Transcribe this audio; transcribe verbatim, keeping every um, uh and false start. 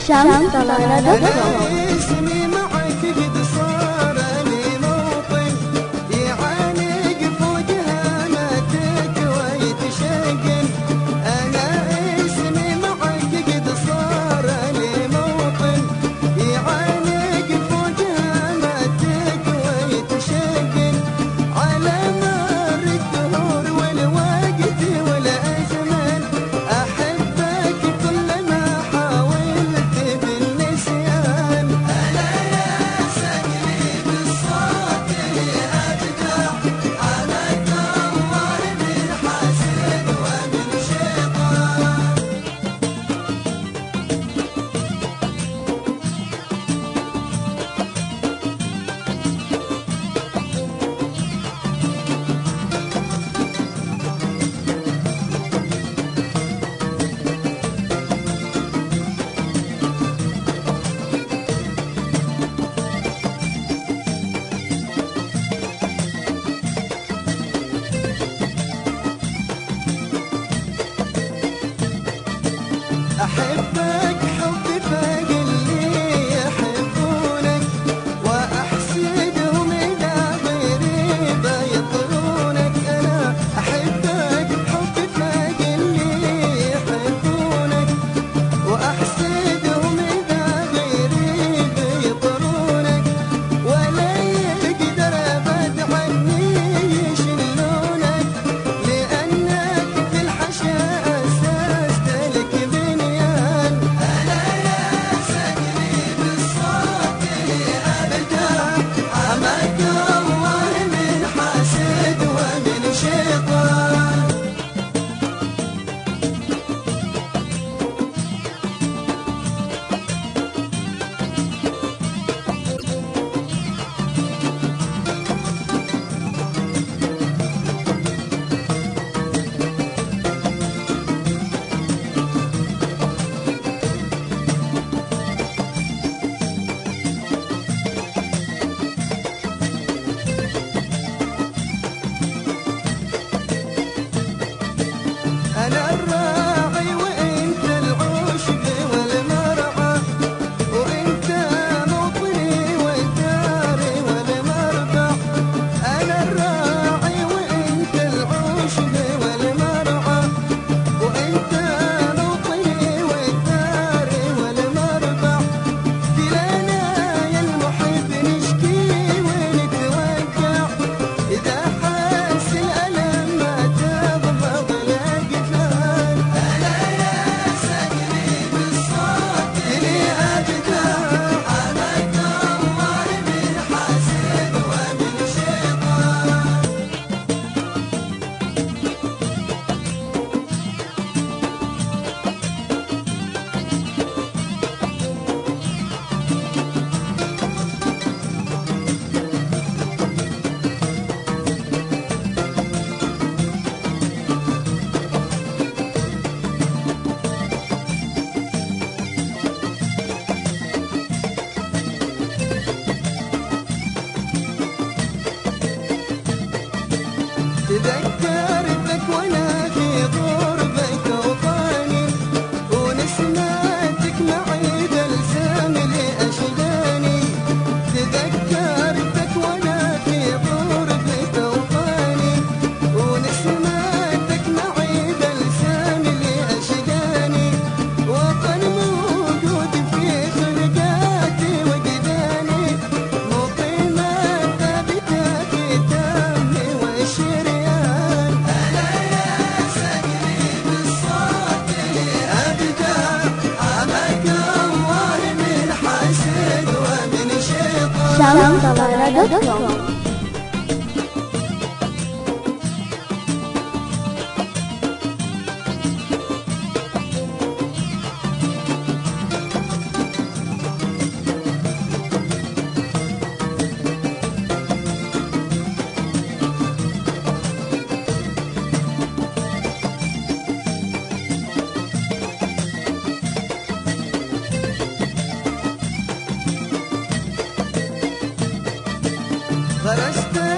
شمطلالة دوت كوم. اسمي معك قد صار لي موطن يعانق فوق هامتك ويتشقن. أنا اسمي معك قد صار لي موطن يعانق فوق هامتك ويتشقن. على مر الدهور والوقت والأزمان أحبك كلما حاولت بالنسيان. أنا يا سقلي بالصوت أبدع حماك الله من حاسد ومن شيطان. أحبك حب فاق اللي يحبونك وأحسدهم إذا غيري بيطرونك. أنا أحبك حب فاق اللي يحبونك وأحسدهم إذا غيري بيطرونك. ولا يقدر أبد عني يشلونك لأنك في الحشا أسست لك بنيان. أنا يا سقلي بالصوت أبدع حماك الله من حاسد ومن شيطان. أنا الراعي وأنت العشب والمرعى وأنت موطني والداري والمربع. أنا الراعي وأنت العشب والمرعى وأنت موطني والداري والمربع. كلنا يا المحب نشكي ونتوجع إذا حاس الألم ما تضبط الأقفال. أنا يا سقلي بالصوت اللي أبدع حماك الله من حاسد ومن شيطان. تذكرتك وانا في غربة اوطاني ونسمعتك معي بلسام لاشغاني. تذكرتك وانا في غربة اوطاني ونسمعتك معي بلسام لاشغاني. وطن موجود في خلقاتي وجداني مقيمة ثابتة في دمي وشريان. أنا يا سقلي بالصوت أبدع حماك الله من حاسد ومن شيطان. شمطلالة دوت كوم. غرست